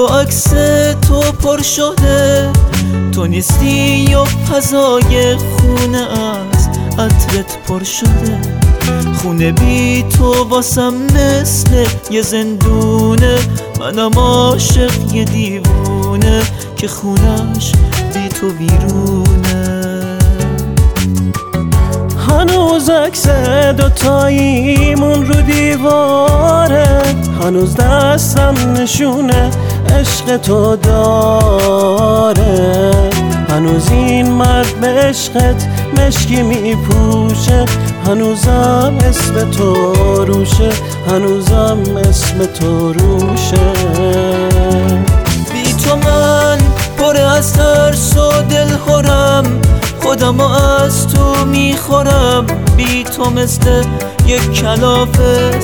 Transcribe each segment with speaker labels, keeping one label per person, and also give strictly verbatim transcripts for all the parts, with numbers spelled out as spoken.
Speaker 1: با عکس تو پر شده، تو نیستی و فضای خونه از عطرت پر شده. خونه بی تو واسم مثل یه زندونه، منم عاشق یه دیوونه که خونش بی تو ویرونه.
Speaker 2: هنوز عکس دوتاییمون رو دیواره، هنوز دستم نشونه عشق تو داره. هنوز این مرد به عشقت مشکی میپوشه، هنوزم اسم تو روشه، هنوزم اسم تو روشه.
Speaker 1: بی تو من پر از ترس و دلخورم، خودمو از تو میخورم. بی تو مثل یک کلافه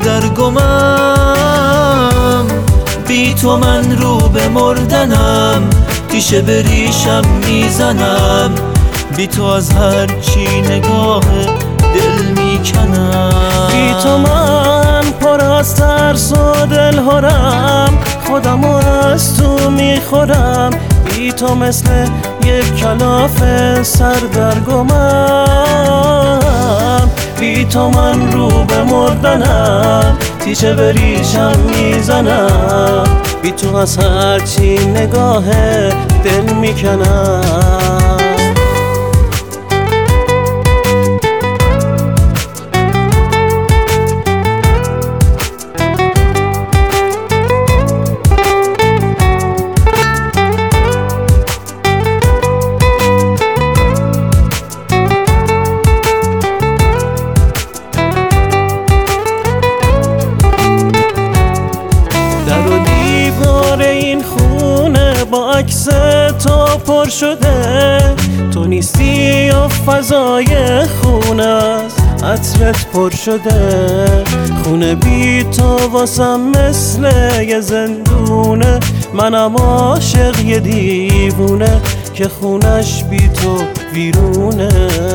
Speaker 1: سردرگمم. بی تو من رو به مردنم، تیشه به ریشم میزنم. بی تو از هر چی نگاه دل میکنم.
Speaker 2: بی تو من پر از ترس و دلهرم، خودمو از تو میخورم. بی تو مثل یک کلافه سردرگمم. بی تو من رو به مردنم، تیشه به ریشم میزنم. بی تو از هر چی نگاه دل میکنم. این خونه با عکس تو پر شده، تو نیستی و فضای خونه از عطرت پر شده. خونه بی تو واسم مثل یه زندونه، منم عاشق یه دیوونه که خونش بی تو ویرونه.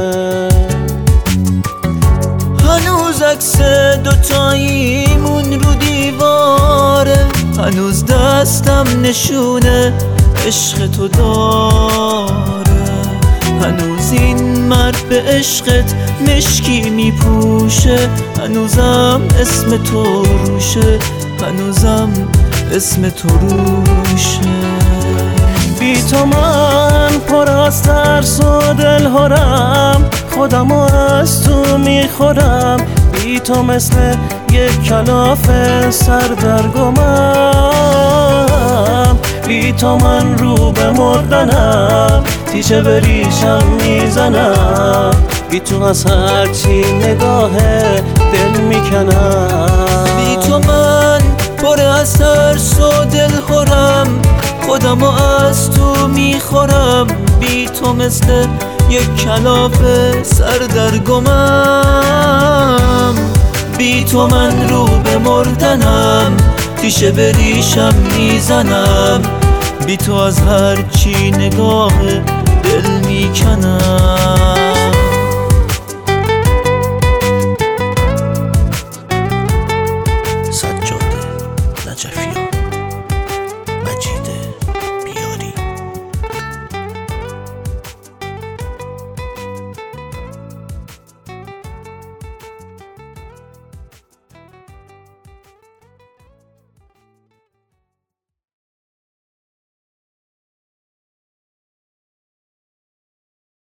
Speaker 1: هنوز عکس دوتاییمون رو دیواره، هنوز دستم نشونه عشق تو داره. هنوز این مرد به عشقت مشکی میپوشه، هنوزم اسم تو روشه، هنوزم اسم تو روشه.
Speaker 2: بی تو من پر از ترس و دلهرم، خودمو از تو میخورم. بی تو مثل یک کلافه سردرگمم. بی تو من رو به مردنم، تیشه به ریشم میزنم. بی تو از هر چی نگاه دل میکنم.
Speaker 1: بی تو من پر از ترس و دلخورم، خودمو از تو میخورم. بی تو مثل یک کلافه سردرگمم. بی تو من رو به مردنم، تیشه به ریشم میزنم. بی تو از هر چی نگاه دل میکنم.